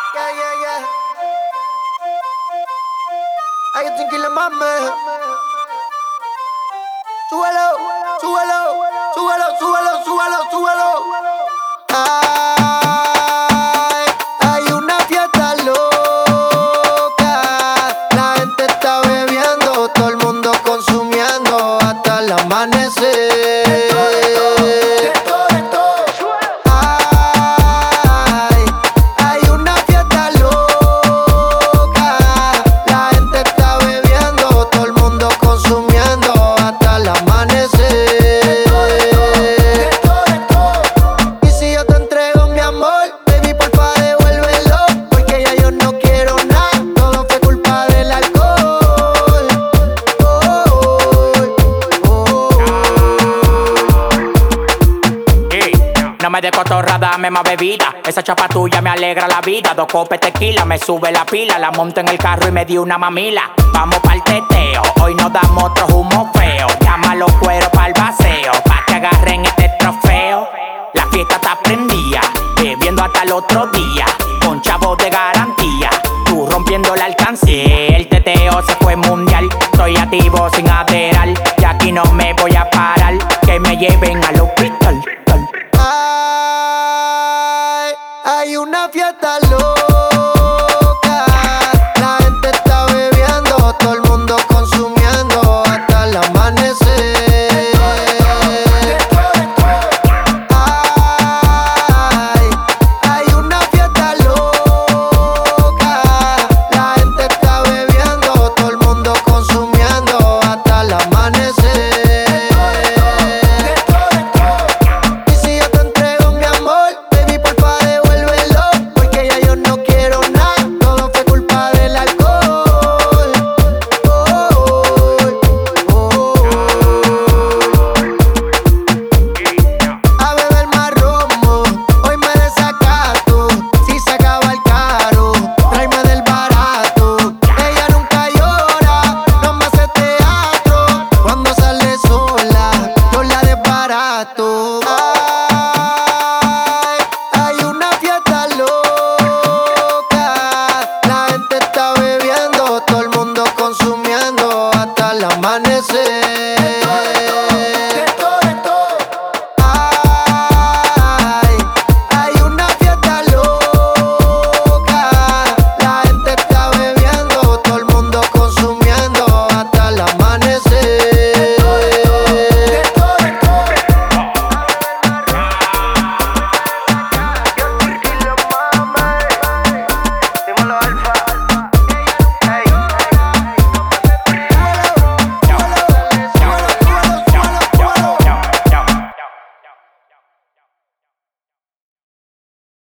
Yeah, yeah, yeah. Hay que tranquila, mami. Súbelo, súbelo, súbelo, súbelo, súbelo, súbelo. Ay, hay una fiesta loca. La gente está bebiendo, todo el mundo consumiendo hasta el amanecer. Ay, hay una fiesta loca. La gente está bebiendo, todo el mundo consumiendo hasta el amanecer. Y si yo te entrego mi amor, baby, porfa devuélvelo, porque ya yo no quiero nada, todo fue culpa del alcohol. No me de cotorra, dame más bebida. Esa chapa tuya me alegra la vida. 2 copes tequila, me sube la pila. La monto en el carro y me di una mamila. Vamos pa'l teteo, hoy nos damos otro humo feo. Llama a los cueros pa'l paseo, pa' que agarren este trofeo. La fiesta está prendida, bebiendo hasta el otro día, con chavos de garantía. Tú rompiendo la alcancía, el teteo se fue mundial. Estoy activo sin aderar, y aquí no me voy a parar. Que me lleven al hospital. Ay, hay una fiesta loca.